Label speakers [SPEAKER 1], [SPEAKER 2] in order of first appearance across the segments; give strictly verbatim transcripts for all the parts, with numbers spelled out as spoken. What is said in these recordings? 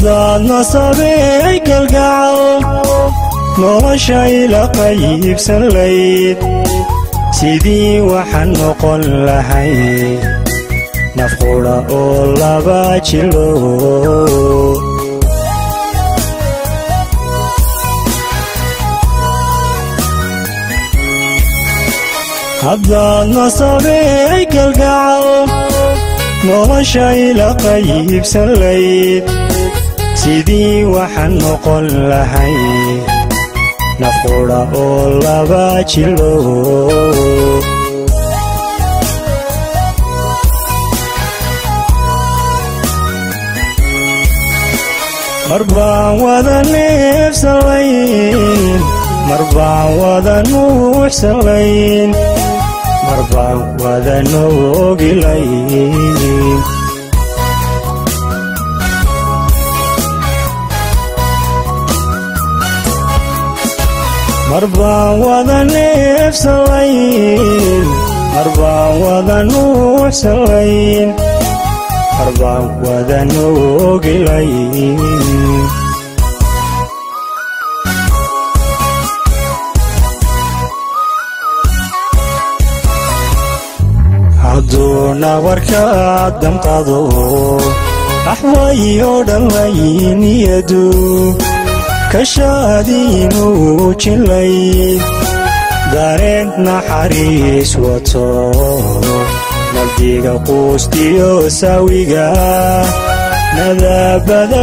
[SPEAKER 1] haddaad nasabey kalgacal nolosha ila qaybsan layd sidii waxaan noqon lahay naf qudha oo laba jilo haddaad nasabey kalgacal nolosha ila qaybsan layd sidii waxaan noqon lahay naf qudha oo laba jilo mar baan wada neefsan layn mar baan wada nuuxsan layn mar baan wada noogi layn mar baan wada neefsan layn mar baan wada nuuxsan layn mar baan wada noogi layn hadduuna warkaad damqado axwayo dhan layniyadu kashaadiinuu jilay dareen naxariis wato nabdiga quustiyo saawiga nadaabada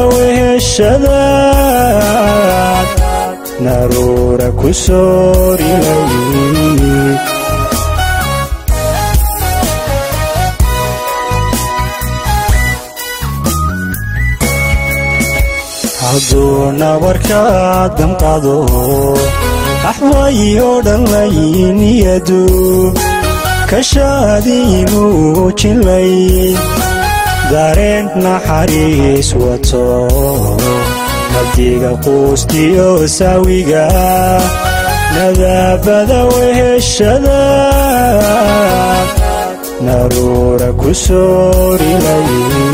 [SPEAKER 1] weheshadaad naruura ku soorilay hadduuna warkaad damqado axwayo dhan layniyadu kashaadiinuu jilay dareen naxariis wato nabdiga quustiyo saawiga nadaabada weheshadaad naruura ku soorilay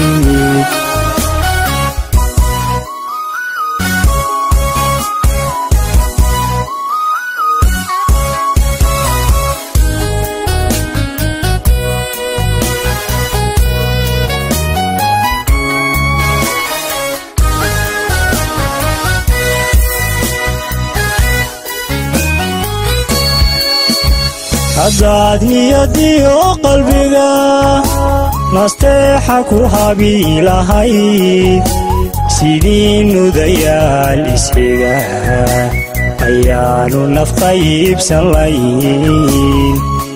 [SPEAKER 1] haddaad niyadiyo qalbiga nasteexa ku habi lahayd sidii nudayaal isxiga ayaanu naf qaybsan layn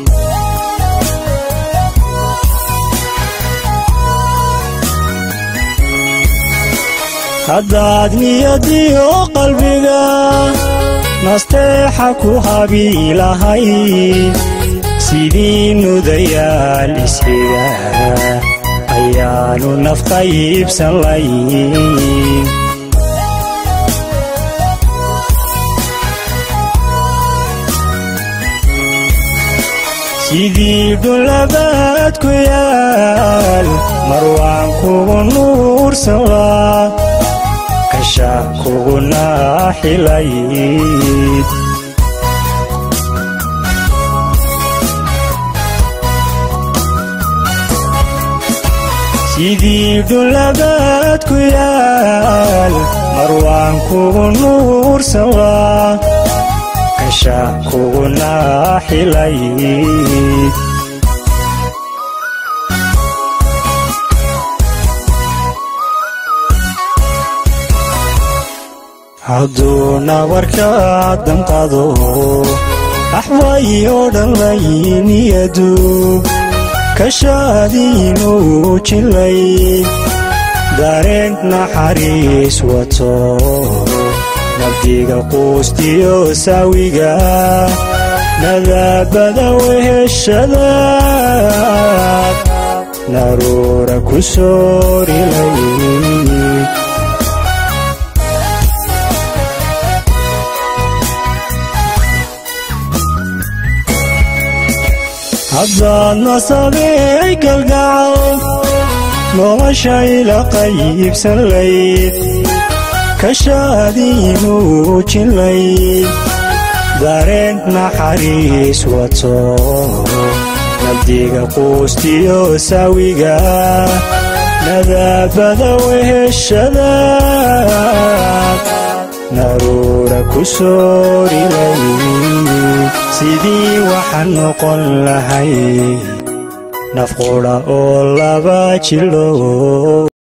[SPEAKER 1] haddaad niyadiyo qalbiga nasteexa ku habi lahayd sidii nudayaal isxiga ayaanu naf qaybsan layn sidii dhulabaad ku yaal mar waan kugu nuursan laa kasha kugu naaxilayd sidii dhulabaad ku yaal mar waan kugu nuursan laa kasha kugu naaxilayd hadduuna warkaad damqado axwayo dhan layniyadu kashaadiinuu jilay dareen naxariis wato nabdiga quustiyo saawiga nadaabada weheshadaad naruura ku soorilay haddaad nasabey kalgacal nolosha ila qaybsan layd كشادي موجلي دارين نحريس وطو نبديق قوستيو ساويقا نذابذا وهشذاب نارورا كسوري لي سيدي وحن قل لهي نفقولا أولا باجلو